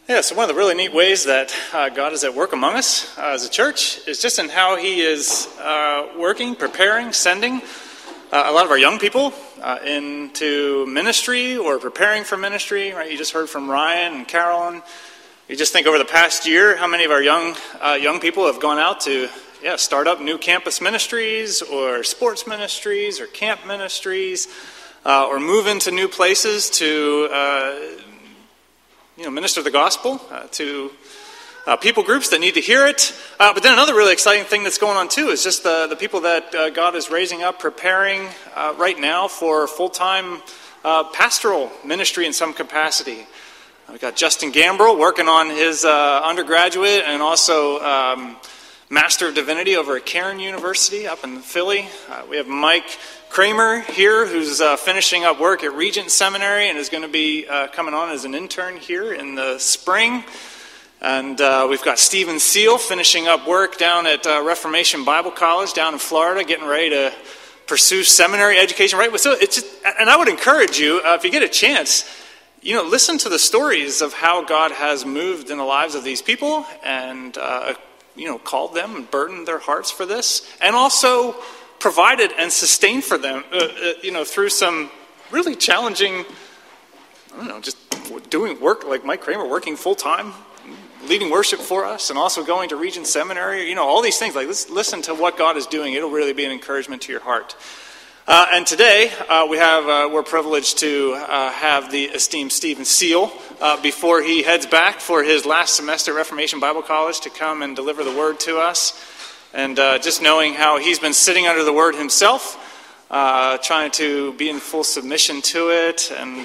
Yeah, so one of the really neat ways that God is at work among us as a church is just in how He is working, preparing, sending a lot of our young people into ministry or preparing for ministry. Right? You just heard from Ryan and Carolyn. You just think over the past year, how many of our young people have gone out to start up new campus ministries or sports ministries or camp ministries or move into new places to minister the gospel to people groups that need to hear it. But then another really exciting thing that's going on too is just the people that God is raising up, preparing right now for full-time pastoral ministry in some capacity. We've got Justin Gambrell working on his undergraduate and also Master of Divinity over at Cairn University up in Philly. We have Mike Kramer here, who's finishing up work at Regent Seminary and is going to be coming on as an intern here in the spring. And we've got Stephen Seal finishing up work down at Reformation Bible College down in Florida, getting ready to pursue seminary education. Right? So and I would encourage you, if you get a chance, listen to the stories of how God has moved in the lives of these people and called them and burdened their hearts for this, and also provided and sustained for them, through some really challenging, just doing work like Mike Kramer, working full-time, leading worship for us, and also going to Regent Seminary, all these things. Like, let's listen to what God is doing. It'll really be an encouragement to your heart. And today, we're privileged to have the esteemed Stephen Seal, before he heads back for his last semester at Reformation Bible College, to come and deliver the word to us. And just knowing how he's been sitting under the word himself, trying to be in full submission to it, and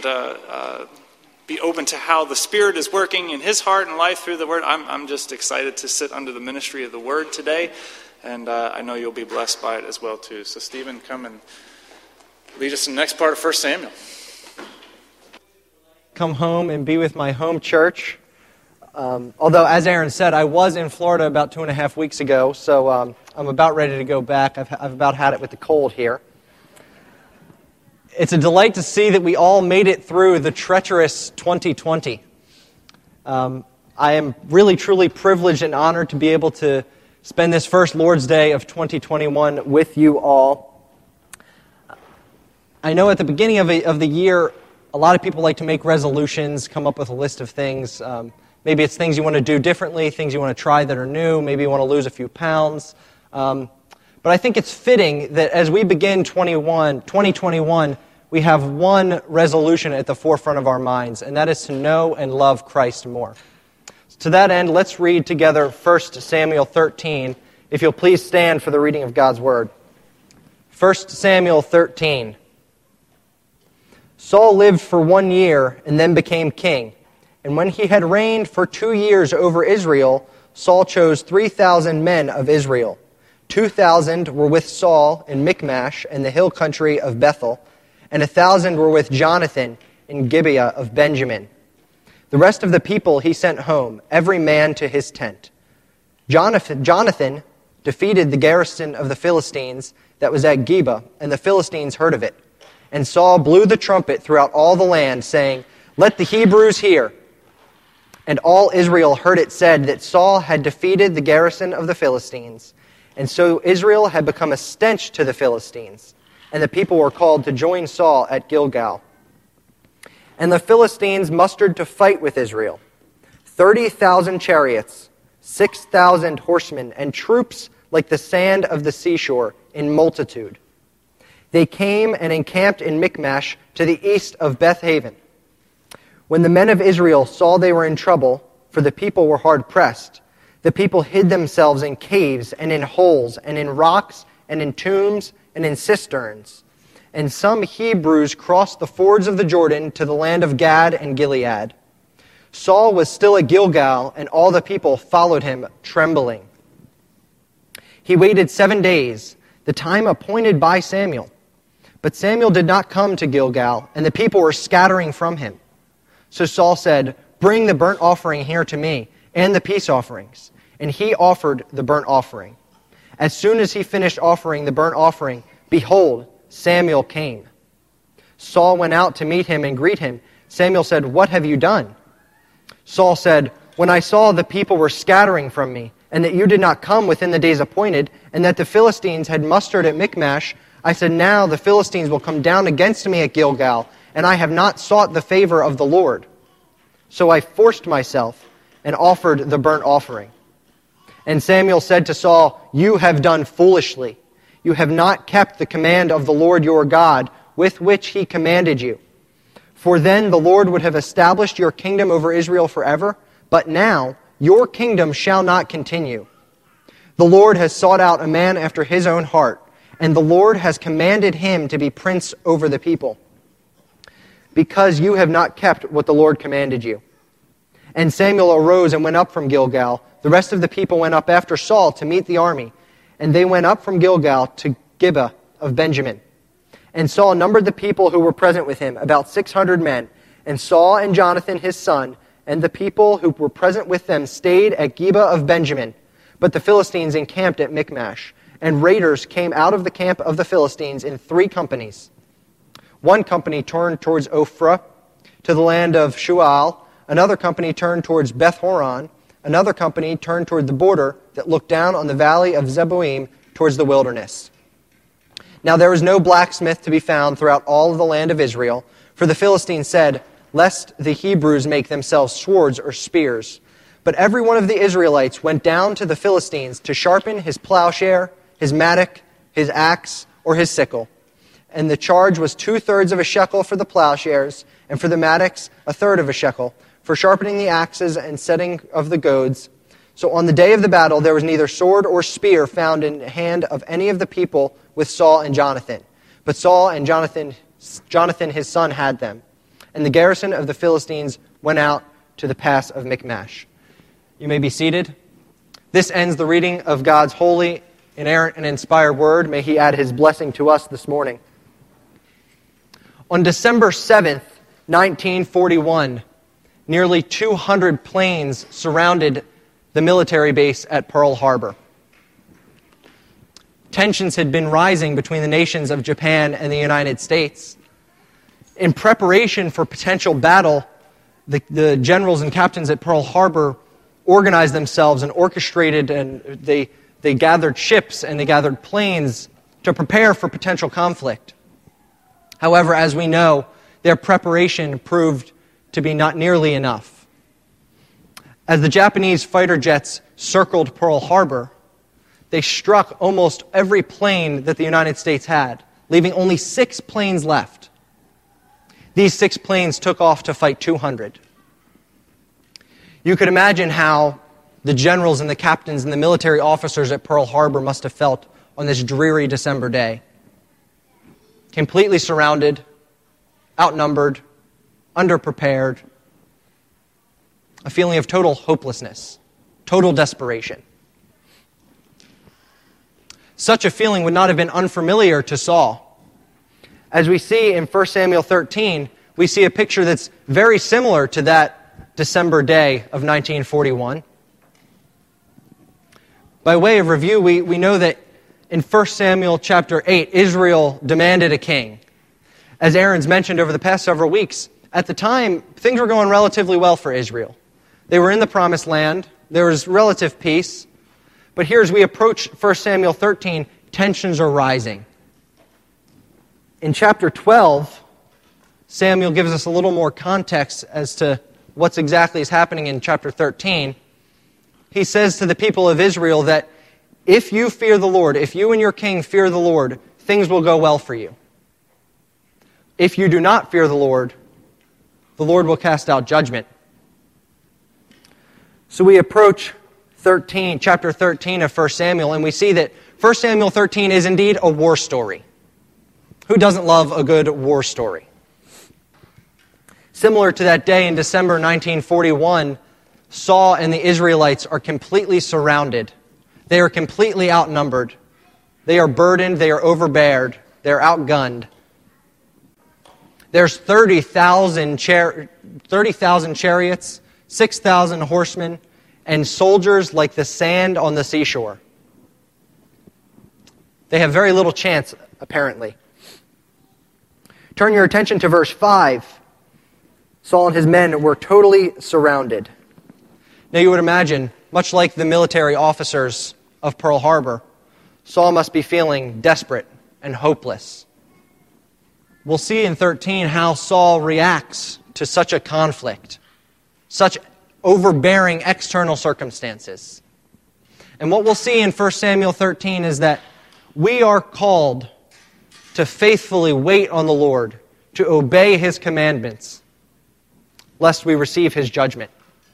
be open to how the Spirit is working in his heart and life through the word. I'm just excited to sit under the ministry of the word today, and I know you'll be blessed by it as well too. So Stephen, come and lead us in the next part of 1 Samuel. Come home and be with my home church. Although, as Aaron said, I was in Florida about 2.5 weeks ago, so I'm about ready to go back. I've about had it with the cold here. It's a delight to see that we all made it through the treacherous 2020. I am really, truly privileged and honored to be able to spend this first Lord's Day of 2021 with you all. I know at the beginning of the year, a lot of people like to make resolutions, come up with a list of things. Maybe it's things you want to do differently, things you want to try that are new, maybe you want to lose a few pounds. But I think it's fitting that as we begin 2021, we have one resolution at the forefront of our minds, and that is to know and love Christ more. To that end, let's read together 1 Samuel 13. If you'll please stand for the reading of God's Word. 1 Samuel 13. Saul lived for 1 year and then became king. And when he had reigned for 2 years over Israel, Saul chose 3,000 men of Israel. 2,000 were with Saul in Michmash and the hill country of Bethel, and 1,000 were with Jonathan in Gibeah of Benjamin. The rest of the people he sent home, every man to his tent. Jonathan defeated the garrison of the Philistines that was at Geba, and the Philistines heard of it. And Saul blew the trumpet throughout all the land, saying, "Let the Hebrews hear." And all Israel heard it said that Saul had defeated the garrison of the Philistines. And so Israel had become a stench to the Philistines. And the people were called to join Saul at Gilgal. And the Philistines mustered to fight with Israel 30,000 chariots, 6,000 horsemen, and troops like the sand of the seashore in multitude. They came and encamped in Michmash to the east of Beth-haven. When the men of Israel saw they were in trouble, for the people were hard pressed, the people hid themselves in caves and in holes and in rocks and in tombs and in cisterns. And some Hebrews crossed the fords of the Jordan to the land of Gad and Gilead. Saul was still at Gilgal, and all the people followed him trembling. He waited 7 days, the time appointed by Samuel. But Samuel did not come to Gilgal, and the people were scattering from him. So Saul said, "Bring the burnt offering here to me, and the peace offerings." And he offered the burnt offering. As soon as he finished offering the burnt offering, behold, Samuel came. Saul went out to meet him and greet him. Samuel said, "What have you done?" Saul said, "When I saw the people were scattering from me, and that you did not come within the days appointed, and that the Philistines had mustered at Michmash, I said, now the Philistines will come down against me at Gilgal, and I have not sought the favor of the Lord. So I forced myself and offered the burnt offering." And Samuel said to Saul, "You have done foolishly. You have not kept the command of the Lord your God, with which he commanded you. For then the Lord would have established your kingdom over Israel forever, but now your kingdom shall not continue. The Lord has sought out a man after his own heart, and the Lord has commanded him to be prince over the people, because you have not kept what the Lord commanded you." And Samuel arose and went up from Gilgal. The rest of the people went up after Saul to meet the army, and they went up from Gilgal to Gibeah of Benjamin. And Saul numbered the people who were present with him, about 600 men. And Saul and Jonathan his son, and the people who were present with them stayed at Gibeah of Benjamin. But the Philistines encamped at Michmash, and raiders came out of the camp of the Philistines in 3 companies. One company turned towards Ophrah, to the land of Shual. Another company turned towards Beth-horon. Another company turned toward the border that looked down on the valley of Zeboim towards the wilderness. Now there was no blacksmith to be found throughout all of the land of Israel, for the Philistines said, "Lest the Hebrews make themselves swords or spears." But every one of the Israelites went down to the Philistines to sharpen his plowshare, his mattock, his axe, or his sickle. And the charge was 2/3 of a shekel for the plowshares, and for the mattocks 1/3 of a shekel, for sharpening the axes and setting of the goads. So on the day of the battle there was neither sword or spear found in the hand of any of the people with Saul and Jonathan. But Saul and Jonathan his son had them. And the garrison of the Philistines went out to the pass of Michmash. You may be seated. This ends the reading of God's holy, inerrant, and inspired word. May he add his blessing to us this morning. On December 7th, 1941, nearly 200 planes surrounded the military base at Pearl Harbor. Tensions had been rising between the nations of Japan and the United States. In preparation for potential battle, the generals and captains at Pearl Harbor organized themselves and orchestrated, and they gathered ships and they gathered planes to prepare for potential conflict. However, as we know, their preparation proved to be not nearly enough. As the Japanese fighter jets circled Pearl Harbor, they struck almost every plane that the United States had, leaving only 6 planes left. These 6 planes took off to fight 200. You could imagine how the generals and the captains and the military officers at Pearl Harbor must have felt on this dreary December day. Completely surrounded, outnumbered, underprepared, a feeling of total hopelessness, total desperation. Such a feeling would not have been unfamiliar to Saul. As we see in 1 Samuel 13, we see a picture that's very similar to that December day of 1941. By way of review, we know that in 1 Samuel chapter 8, Israel demanded a king. As Aaron's mentioned over the past several weeks, at the time, things were going relatively well for Israel. They were in the promised land. There was relative peace. But here as we approach 1 Samuel 13, tensions are rising. In chapter 12, Samuel gives us a little more context as to what's exactly is happening in chapter 13. He says to the people of Israel that if you fear the Lord, if you and your king fear the Lord, things will go well for you. If you do not fear the Lord will cast out judgment. So we approach chapter 13 of 1 Samuel, and we see that 1 Samuel 13 is indeed a war story. Who doesn't love a good war story? Similar to that day in December 1941, Saul and the Israelites are completely surrounded. They are completely outnumbered. They are burdened, they are overbeared, they are outgunned. There's 30,000 chariots, 6,000 horsemen, and soldiers like the sand on the seashore. They have very little chance, apparently. Turn your attention to verse 5. Saul and his men were totally surrounded. Now you would imagine, much like the military officers of Pearl Harbor, Saul must be feeling desperate and hopeless. We'll see in 13 how Saul reacts to such a conflict, such overbearing external circumstances. And what we'll see in 1 Samuel 13 is that we are called to faithfully wait on the Lord, to obey His commandments, lest we receive His judgment.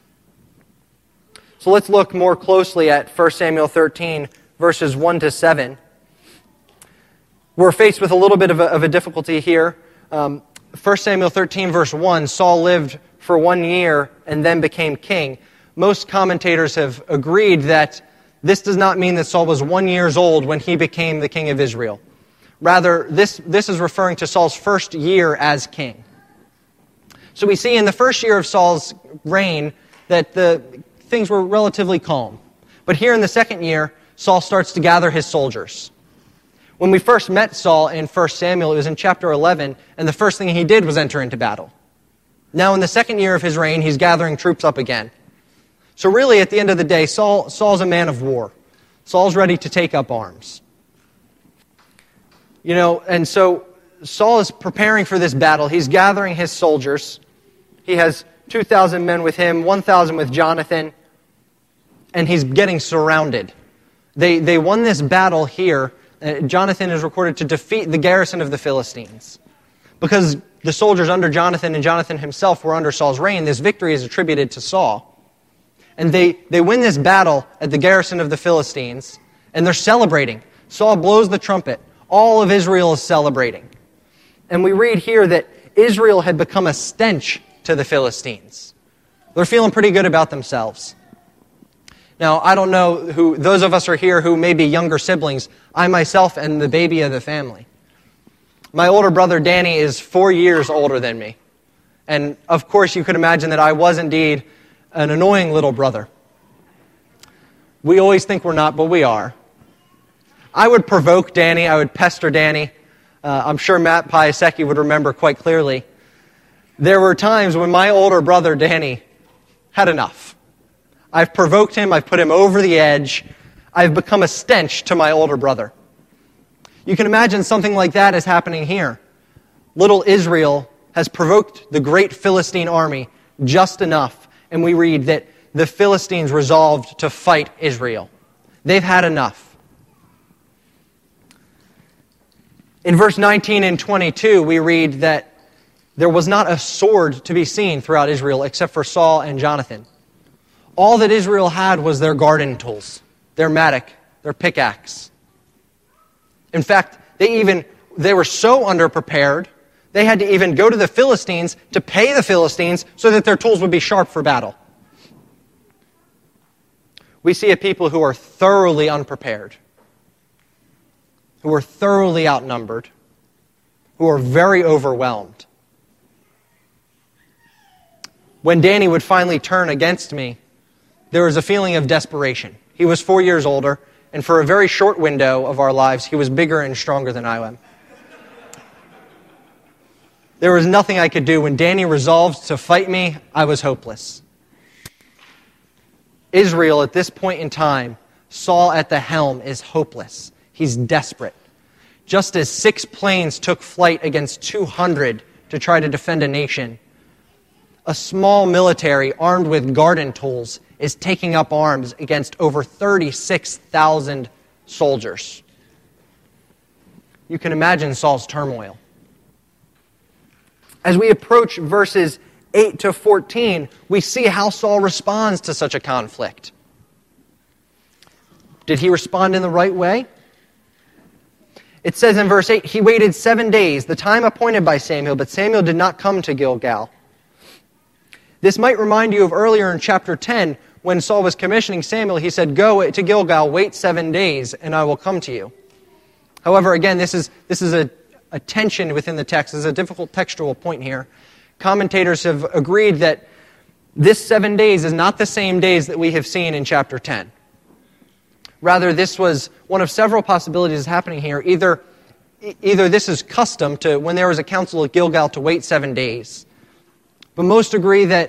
So let's look more closely at 1 Samuel 13, verses 1 to 7. We're faced with a little bit of a difficulty here. 1 Samuel 13, verse 1, Saul lived for 1 year and then became king. Most commentators have agreed that this does not mean that Saul was 1 year old when he became the king of Israel. Rather, this is referring to Saul's first year as king. So we see in the first year of Saul's reign that things were relatively calm. But here in the second year, Saul starts to gather his soldiers. When we first met Saul in 1 Samuel, it was in chapter 11, and the first thing he did was enter into battle. Now in the second year of his reign, he's gathering troops up again. So really, at the end of the day, Saul's a man of war. Saul's ready to take up arms. And so Saul is preparing for this battle. He's gathering his soldiers. He has 2,000 men with him, 1,000 with Jonathan, and he's getting surrounded. They won this battle here. Jonathan is recorded to defeat the garrison of the Philistines. Because the soldiers under Jonathan and Jonathan himself were under Saul's reign, this victory is attributed to Saul. And they win this battle at the garrison of the Philistines, and they're celebrating. Saul blows the trumpet. All of Israel is celebrating. And we read here that Israel had become a stench to the Philistines. They're feeling pretty good about themselves. Now, I don't know who those of us are here who may be younger siblings. I myself am the baby of the family. My older brother Danny is 4 years older than me. And of course you could imagine that I was indeed an annoying little brother. We always think we're not, but we are. I would provoke Danny, I would pester Danny. I'm sure Matt Piasecki would remember quite clearly. There were times when my older brother Danny had enough. I've provoked him, I've put him over the edge, I've become a stench to my older brother. You can imagine something like that is happening here. Little Israel has provoked the great Philistine army just enough, and we read that the Philistines resolved to fight Israel. They've had enough. In verse 19 and 22, we read that there was not a sword to be seen throughout Israel except for Saul and Jonathan. All that Israel had was their garden tools, their mattock, their pickaxe. In fact, they were so underprepared, they had to even go to the Philistines to pay the Philistines so that their tools would be sharp for battle. We see a people who are thoroughly unprepared, who are thoroughly outnumbered, who are very overwhelmed. When Danny would finally turn against me, there was a feeling of desperation. He was 4 years older, and for a very short window of our lives, he was bigger and stronger than I am. There was nothing I could do. When Danny resolved to fight me, I was hopeless. Israel, at this point in time, Saul at the helm, is hopeless. He's desperate. Just as 6 planes took flight against 200 to try to defend a nation, a small military armed with garden tools is taking up arms against over 36,000 soldiers. You can imagine Saul's turmoil. As we approach verses 8 to 14, we see how Saul responds to such a conflict. Did he respond in the right way? It says in verse 8, he waited 7 days, the time appointed by Samuel, but Samuel did not come to Gilgal. This might remind you of earlier in chapter 10, when Saul was commissioning Samuel, he said, go to Gilgal, wait 7 days, and I will come to you. However, again, this is a tension within the text. This is a difficult textual point here. Commentators have agreed that this 7 days is not the same days that we have seen in chapter 10. Rather, this was one of several possibilities happening here. Either this is custom to when there was a council at Gilgal to wait 7 days. But most agree that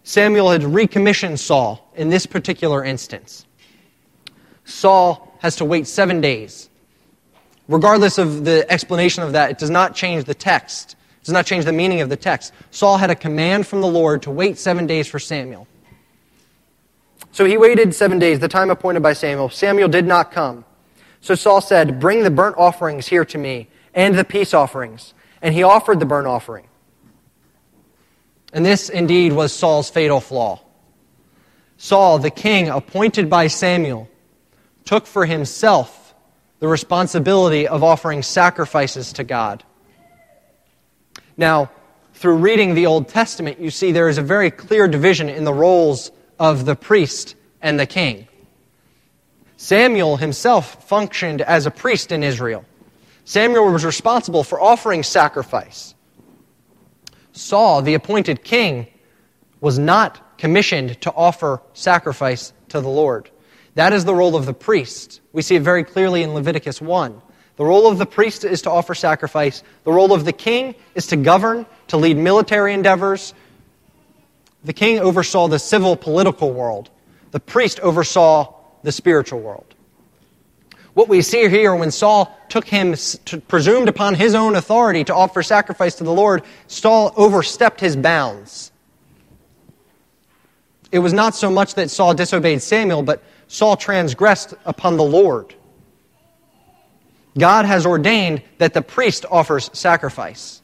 Samuel had recommissioned Saul in this particular instance. Saul has to wait 7 days. Regardless of the explanation of that, it does not change the text. It does not change the meaning of the text. Saul had a command from the Lord to wait 7 days for Samuel. So he waited 7 days, the time appointed by Samuel. Samuel did not come. So Saul said, "Bring the burnt offerings here to me, and the peace offerings." And he offered the burnt offering. And this indeed was Saul's fatal flaw. Saul, the king appointed by Samuel, took for himself the responsibility of offering sacrifices to God. Now, through reading the Old Testament, you see there is a very clear division in the roles of the priest and the king. Samuel himself functioned as a priest in Israel. Samuel was responsible for offering sacrifice. Saul, the appointed king, was not commissioned to offer sacrifice to the Lord. That is the role of the priest. We see it very clearly in Leviticus 1. The role of the priest is to offer sacrifice. The role of the king is to govern, to lead military endeavors. The king oversaw the civil political world. The priest oversaw the spiritual world. What we see here, when Saul presumed upon his own authority to offer sacrifice to the Lord, Saul overstepped his bounds. It was not so much that Saul disobeyed Samuel, but Saul transgressed upon the Lord. God has ordained that the priest offers sacrifice.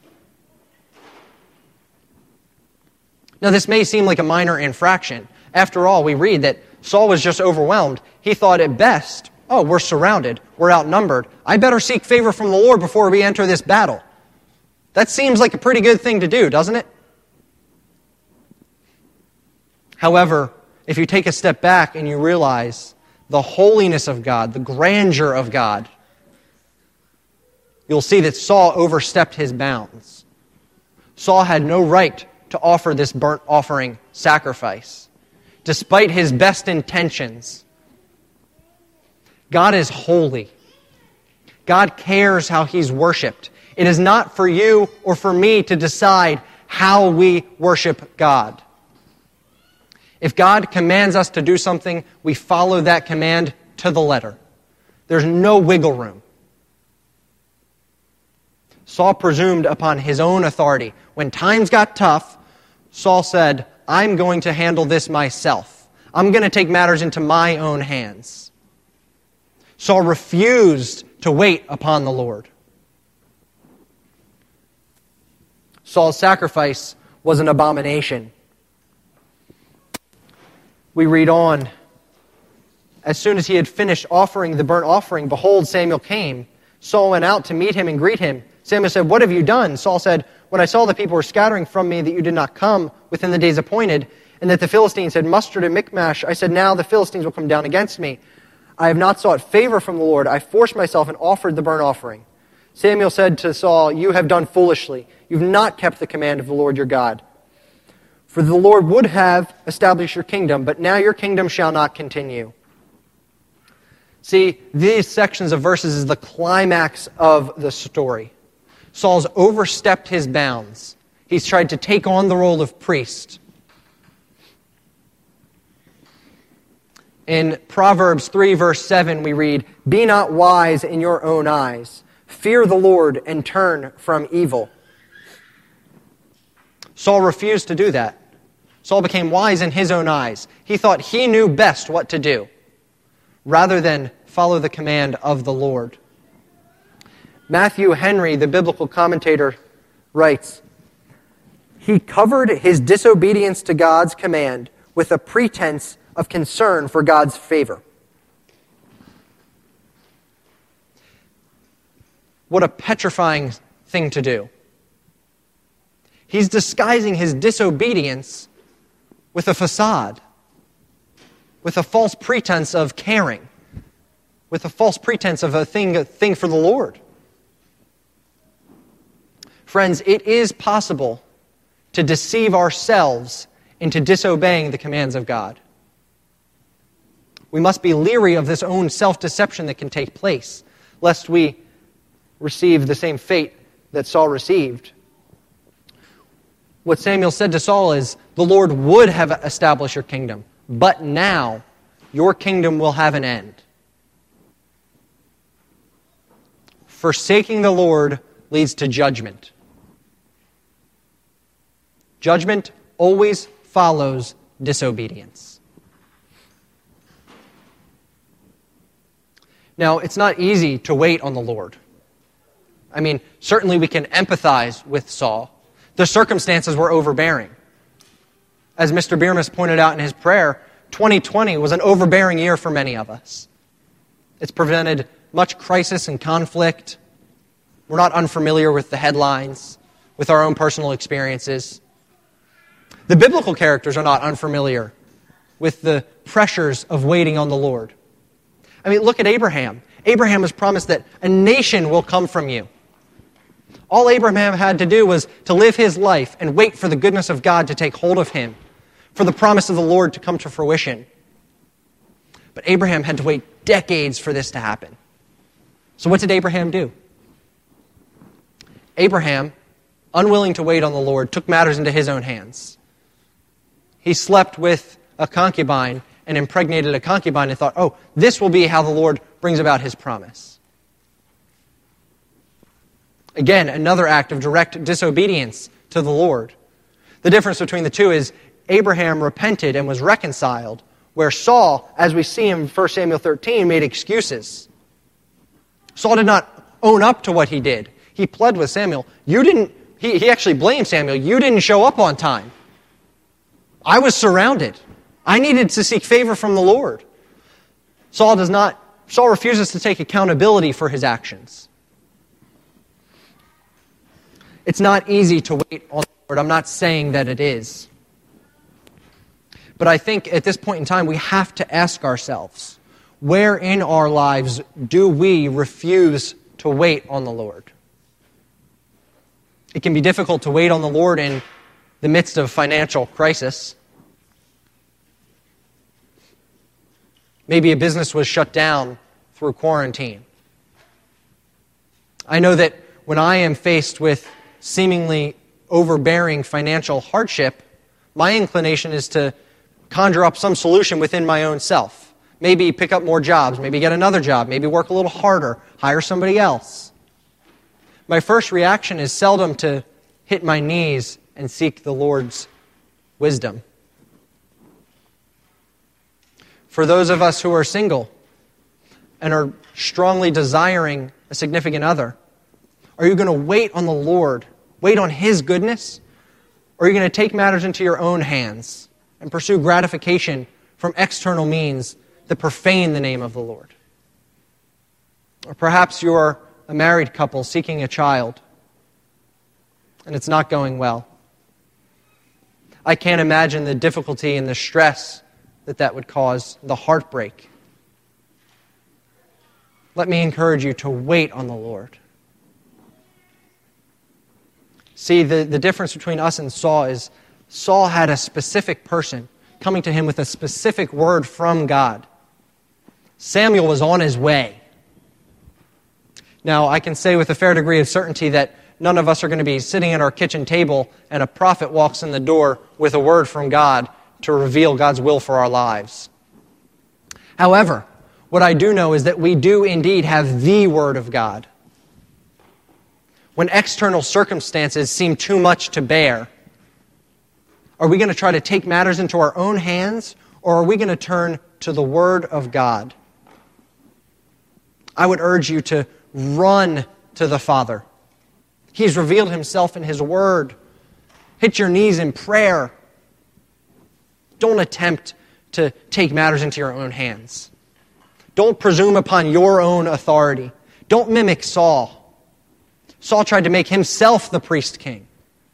Now, this may seem like a minor infraction. After all, we read that Saul was just overwhelmed. He thought at best, "Oh, we're surrounded, we're outnumbered. I better seek favor from the Lord before we enter this battle." That seems like a pretty good thing to do, doesn't it? However, if you take a step back and you realize the holiness of God, the grandeur of God, you'll see that Saul overstepped his bounds. Saul had no right to offer this burnt offering sacrifice, despite his best intentions. God is holy. God cares how He's worshipped. It is not for you or for me to decide how we worship God. If God commands us to do something, we follow that command to the letter. There's no wiggle room. Saul presumed upon his own authority. When times got tough, Saul said, "I'm going to handle this myself. I'm going to take matters into my own hands." Saul refused to wait upon the Lord. Saul's sacrifice was an abomination. We read on, "As soon as he had finished offering the burnt offering, behold, Samuel came. Saul went out to meet him and greet him. Samuel said, 'What have you done?' Saul said, 'When I saw the people were scattering from me, that you did not come within the days appointed, and that the Philistines had mustered at Michmash, I said, now the Philistines will come down against me. I have not sought favor from the Lord. I forced myself and offered the burnt offering.' Samuel said to Saul, 'You have done foolishly. You've not kept the command of the Lord your God. For the Lord would have established your kingdom, but now your kingdom shall not continue.'" See, these sections of verses is the climax of the story. Saul's overstepped his bounds. He's tried to take on the role of priest. In Proverbs 3, verse 7, we read, "Be not wise in your own eyes. Fear the Lord and turn from evil." Saul refused to do that. Saul became wise in his own eyes. He thought he knew best what to do, rather than follow the command of the Lord. Matthew Henry, the biblical commentator, writes, "He covered his disobedience to God's command with a pretense of concern for God's favor." What a petrifying thing to do. He's disguising his disobedience with a facade, with a false pretense of caring, with a false pretense of a thing for the Lord. Friends, it is possible to deceive ourselves into disobeying the commands of God. We must be leery of this own self-deception that can take place, lest we receive the same fate that Saul received. What Samuel said to Saul is, the Lord would have established your kingdom, but now your kingdom will have an end. Forsaking the Lord leads to judgment. Judgment always follows disobedience. Now, it's not easy to wait on the Lord. I mean, certainly we can empathize with Saul. The circumstances were overbearing. As Mr. Biermas pointed out in his prayer, 2020 was an overbearing year for many of us. It's prevented much crisis and conflict. We're not unfamiliar with the headlines, with our own personal experiences. The biblical characters are not unfamiliar with the pressures of waiting on the Lord. I mean, look at Abraham. Abraham was promised that a nation will come from you. All Abraham had to do was to live his life and wait for the goodness of God to take hold of him, for the promise of the Lord to come to fruition. But Abraham had to wait decades for this to happen. So what did Abraham do? Abraham, unwilling to wait on the Lord, took matters into his own hands. He slept with a concubine and impregnated a concubine and thought, oh, this will be how the Lord brings about his promise. Again, another act of direct disobedience to the Lord. The difference between the two is Abraham repented and was reconciled, where Saul, as we see in 1 Samuel 13, made excuses. Saul did not own up to what he did. He pled with Samuel. He actually blamed Samuel. You didn't show up on time. I was surrounded. I needed to seek favor from the Lord. Saul refuses to take accountability for his actions. It's not easy to wait on the Lord. I'm not saying that it is. But I think at this point in time, we have to ask ourselves, where in our lives do we refuse to wait on the Lord? It can be difficult to wait on the Lord in the midst of financial crisis. Maybe a business was shut down through quarantine. I know that when I am faced with seemingly overbearing financial hardship, my inclination is to conjure up some solution within my own self. Maybe pick up more jobs, maybe get another job, maybe work a little harder, hire somebody else. My first reaction is seldom to hit my knees and seek the Lord's wisdom. For those of us who are single and are strongly desiring a significant other, are you going to wait on the Lord, wait on His goodness, or are you going to take matters into your own hands and pursue gratification from external means that profane the name of the Lord? Or perhaps you're a married couple seeking a child, and it's not going well. I can't imagine the difficulty and the stress that would cause, the heartbreak. Let me encourage you to wait on the Lord. See, the difference between us and Saul is Saul had a specific person coming to him with a specific word from God. Samuel was on his way. Now, I can say with a fair degree of certainty that none of us are going to be sitting at our kitchen table and a prophet walks in the door with a word from God to reveal God's will for our lives. However, what I do know is that we do indeed have the Word of God. When external circumstances seem too much to bear, are we going to try to take matters into our own hands, or are we going to turn to the Word of God? I would urge you to run to the Father. He's revealed Himself in His Word. Hit your knees in prayer. Don't attempt to take matters into your own hands. Don't presume upon your own authority. Don't mimic Saul. Saul tried to make himself the priest king.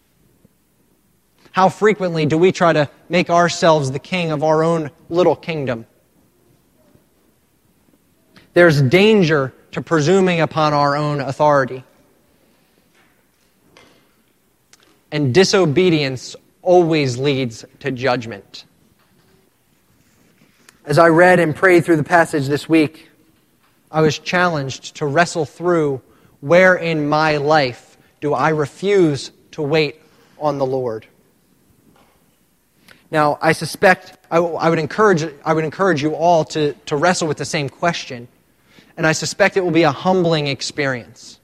How frequently do we try to make ourselves the king of our own little kingdom? There's danger to presuming upon our own authority. And disobedience always leads to judgment. As I read and prayed through the passage this week, I was challenged to wrestle through where in my life do I refuse to wait on the Lord. Now, I suspect I would encourage you all to wrestle with the same question, and I suspect it will be a humbling experience.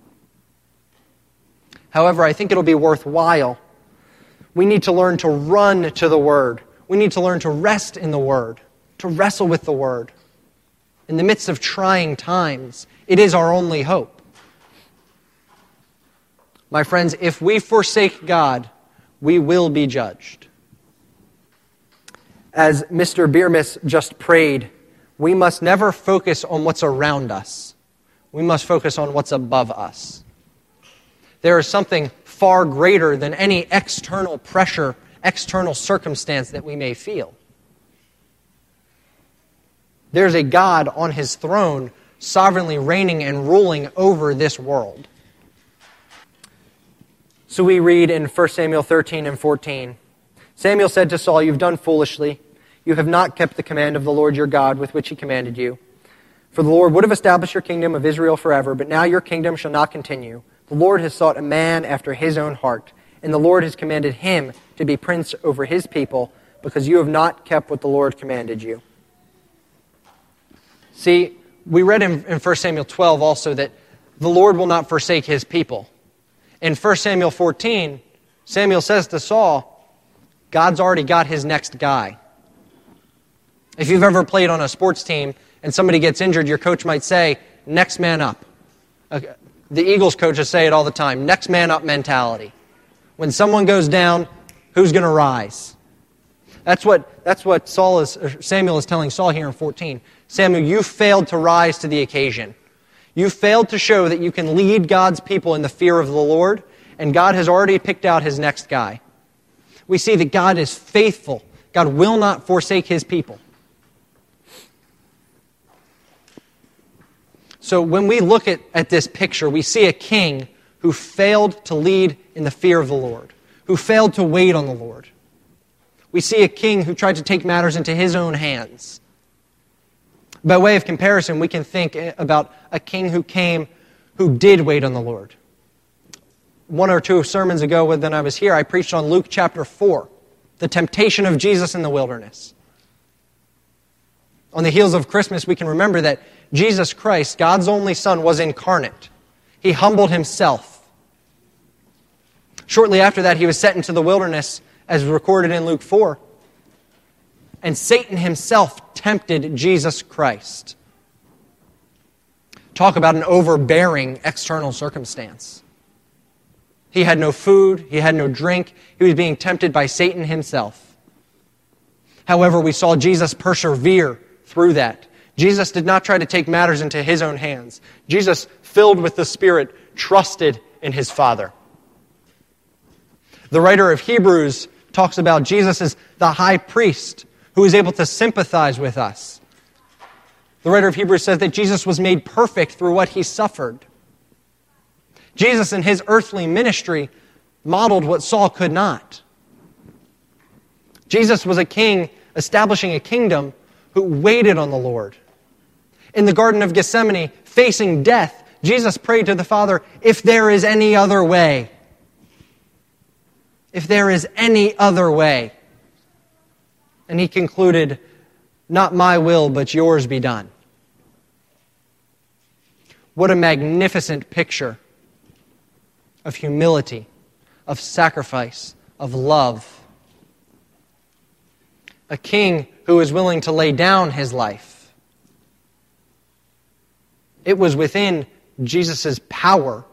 However, I think it'll be worthwhile. We need to learn to run to the Word. We need to learn to rest in the Word, to wrestle with the Word. In the midst of trying times, it is our only hope. My friends, if we forsake God, we will be judged. As Mr. Biermis just prayed, we must never focus on what's around us. We must focus on what's above us. There is something far greater than any external pressure, external circumstance that we may feel. There's a God on His throne, sovereignly reigning and ruling over this world. So we read in 1 Samuel 13 and 14, Samuel said to Saul, "You've done foolishly. You have not kept the command of the Lord your God with which He commanded you. For the Lord would have established your kingdom of Israel forever, but now your kingdom shall not continue. The Lord has sought a man after His own heart, and the Lord has commanded him to be prince over His people, because you have not kept what the Lord commanded you." See, we read in 1 Samuel 12 also that the Lord will not forsake His people. In 1 Samuel 14, Samuel says to Saul, God's already got His next guy. If you've ever played on a sports team and somebody gets injured, your coach might say, "Next man up." The Eagles coaches say it all the time, next man up mentality. When someone goes down, who's going to rise? That's what Samuel is telling Saul here in 14. Samuel, you failed to rise to the occasion. You failed to show that you can lead God's people in the fear of the Lord, and God has already picked out His next guy. We see that God is faithful. God will not forsake His people. So when we look at this picture, we see a king who failed to lead in the fear of the Lord, who failed to wait on the Lord. We see a king who tried to take matters into his own hands. By way of comparison, we can think about a king who did wait on the Lord. 1 or 2 sermons ago when I was here, I preached on Luke chapter 4, the temptation of Jesus in the wilderness. On the heels of Christmas, we can remember that Jesus Christ, God's only Son, was incarnate. He humbled Himself. Shortly after that, He was sent into the wilderness, as recorded in Luke 4. And Satan himself tempted Jesus Christ. Talk about an overbearing external circumstance. He had no food, he had no drink, he was being tempted by Satan himself. However, we saw Jesus persevere through that. Jesus did not try to take matters into His own hands. Jesus, filled with the Spirit, trusted in His Father. The writer of Hebrews talks about Jesus as the high priest who is able to sympathize with us. The writer of Hebrews says that Jesus was made perfect through what He suffered. Jesus in His earthly ministry modeled what Saul could not. Jesus was a king establishing a kingdom who waited on the Lord. In the Garden of Gethsemane, facing death, Jesus prayed to the Father, "If there is any other way, if there is any other way." And He concluded, "Not my will, but yours be done." What a magnificent picture of humility, of sacrifice, of love. A king who is willing to lay down his life. It was within Jesus' power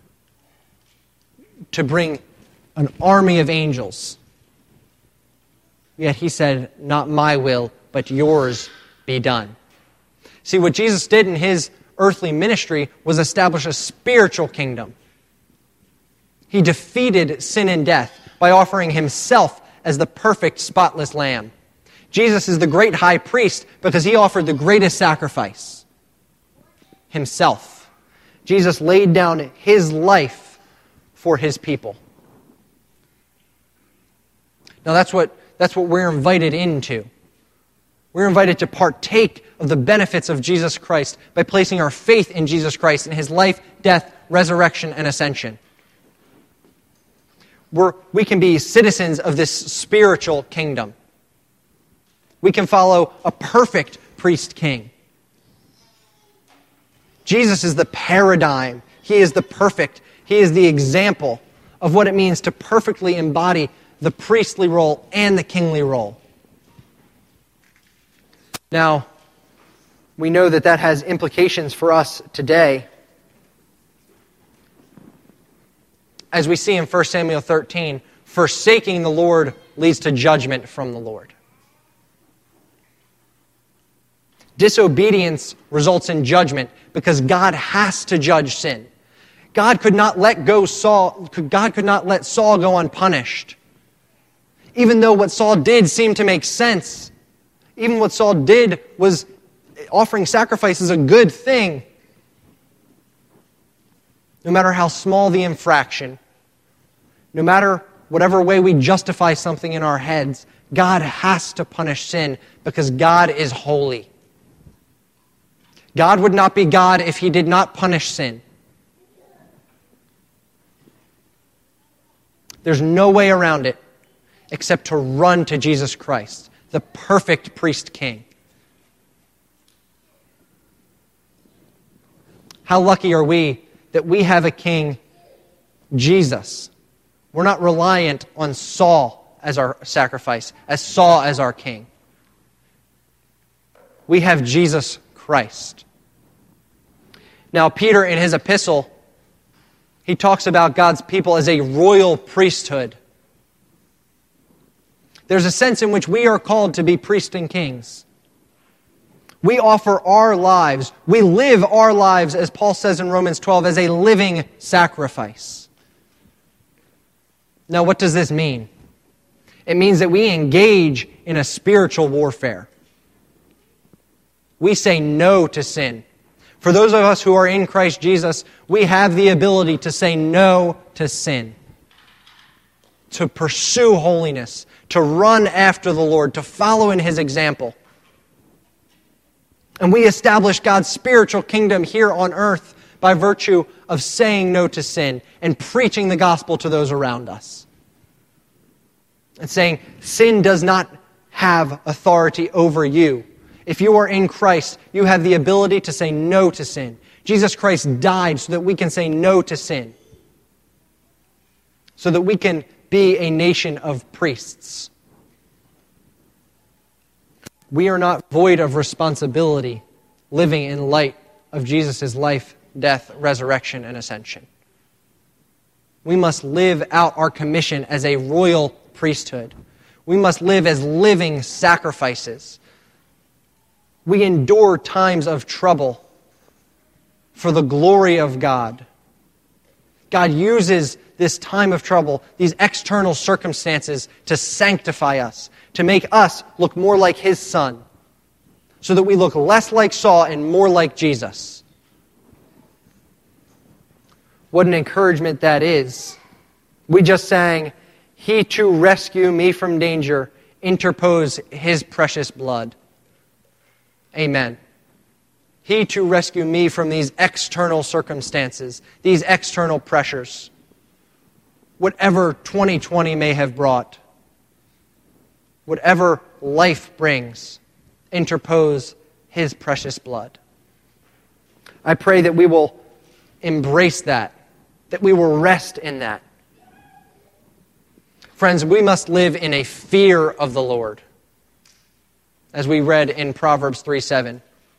to bring an army of angels. Yet He said, "Not my will, but yours be done." See, what Jesus did in His earthly ministry was establish a spiritual kingdom. He defeated sin and death by offering Himself as the perfect, spotless lamb. Jesus is the great high priest because He offered the greatest sacrifice, Himself. Jesus laid down His life for His people. Now that's what we're invited into. We're invited to partake of the benefits of Jesus Christ by placing our faith in Jesus Christ and His life, death, resurrection, and ascension. we can be citizens of this spiritual kingdom. We can follow a perfect priest king. Jesus is the paradigm. He is the perfect. He is the example of what it means to perfectly embody the priestly role and the kingly role. Now, we know that that has implications for us today. As we see in 1 Samuel 13, forsaking the Lord leads to judgment from the Lord. Disobedience results in judgment because God has to judge sin. God could not let Saul go unpunished. Even though what Saul did seemed to make sense. Even what Saul did was offering sacrifice is a good thing. No matter how small the infraction, no matter whatever way we justify something in our heads, God has to punish sin because God is holy. God would not be God if He did not punish sin. There's no way around it except to run to Jesus Christ, the perfect priest king. How lucky are we that we have a king, Jesus. We're not reliant on Saul as our sacrifice, as Saul as our king. We have Jesus Christ. Now, Peter, in his epistle, he talks about God's people as a royal priesthood. There's a sense in which we are called to be priests and kings. We offer our lives, we live our lives, as Paul says in Romans 12, as a living sacrifice. Now, what does this mean? It means that we engage in a spiritual warfare. We say no to sin. For those of us who are in Christ Jesus, we have the ability to say no to sin, to pursue holiness, to run after the Lord, to follow in His example. And we establish God's spiritual kingdom here on earth by virtue of saying no to sin and preaching the gospel to those around us. And saying, sin does not have authority over you. If you are in Christ, you have the ability to say no to sin. Jesus Christ died so that we can say no to sin. So that we can be a nation of priests. We are not void of responsibility living in light of Jesus' life, death, resurrection, and ascension. We must live out our commission as a royal priesthood. We must live as living sacrifices. We endure times of trouble for the glory of God. God uses this time of trouble, these external circumstances, to sanctify us, to make us look more like His Son, so that we look less like Saul and more like Jesus. What an encouragement that is. We just sang, He to rescue me from danger, interpose His precious blood. Amen. He to rescue me from these external circumstances, these external pressures, whatever 2020 may have brought, whatever life brings, interpose His precious blood. I pray that we will embrace that we will rest in that. Friends, we must live in a fear of the Lord, as we read in Proverbs 3:7.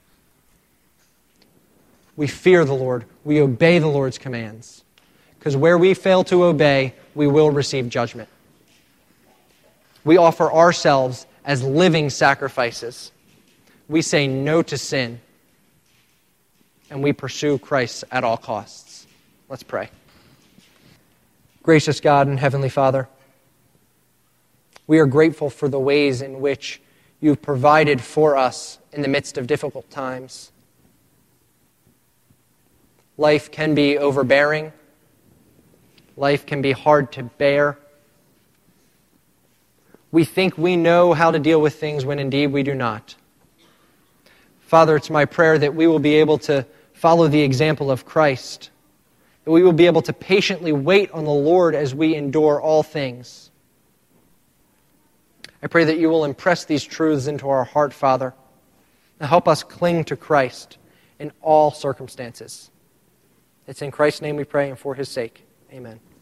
We fear the Lord. We obey the Lord's commands. Because where we fail to obey, we will receive judgment. We offer ourselves as living sacrifices. We say no to sin. And we pursue Christ at all costs. Let's pray. Gracious God and Heavenly Father, we are grateful for the ways in which You've provided for us in the midst of difficult times. Life can be overbearing. Life can be hard to bear. We think we know how to deal with things when indeed we do not. Father, it's my prayer that we will be able to follow the example of Christ that we will be able to patiently wait on the Lord as we endure all things. I pray that you will impress these truths into our heart, Father, and help us cling to Christ in all circumstances. It's in Christ's name we pray and for his sake. Amen.